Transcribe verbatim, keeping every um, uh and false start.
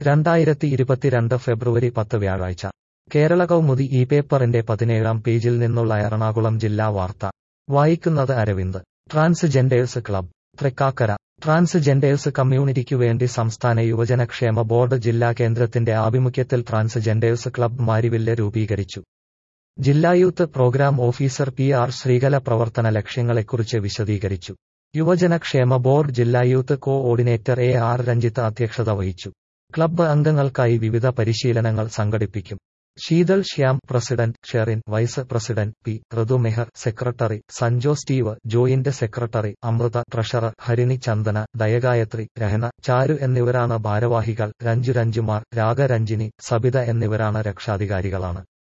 രണ്ടായിരത്തി ഇരുപത്തിരണ്ട് ഫെബ്രുവരി പത്ത് വ്യാഴാഴ്ച കേരള കൗമുദി ഈ പേപ്പറിന്റെ പതിനേഴാം പേജിൽ നിന്നുള്ള എറണാകുളം ജില്ലാ വാർത്ത വായിക്കുന്നത് Aravind. Transgenders club Thrikkakara. Transgenders കമ്മ്യൂണിറ്റിക്കു വേണ്ടി സംസ്ഥാന യുവജനക്ഷേമ ബോർഡ് ജില്ലാ കേന്ദ്രത്തിന്റെ ആഭിമുഖ്യത്തിൽ ട്രാൻസ്ജെൻഡേഴ്സ് ക്ലബ്ബ് മാരിവില്ല് രൂപീകരിച്ചു. ജില്ലാ youth programme officer P R Sreekala പ്രവർത്തന ലക്ഷ്യങ്ങളെക്കുറിച്ച് വിശദീകരിച്ചു. യുവജനക്ഷേമ ബോർഡ് ജില്ലാ youth coordinator A R Ranjith അധ്യക്ഷത വഹിച്ചു. ക്ലബ്ബ് അംഗങ്ങൾക്കായി വിവിധ പരിശീലനങ്ങൾ സംഘടിപ്പിക്കും. Sheethal Shyam president, Sherin vice president, P Rithumehar secretary, Sanjo Steve joint secretary, Amrutha treasurer, Harini Chandana, Dayagayathri, Rahana, Charu എന്നിവരാണ് ഭാരവാഹികൾ. രഞ്ജു രഞ്ജുമാർ, രാഗരഞ്ജിനി, സബിത എന്നിവരാണ് രക്ഷാധികാരികളാണ്.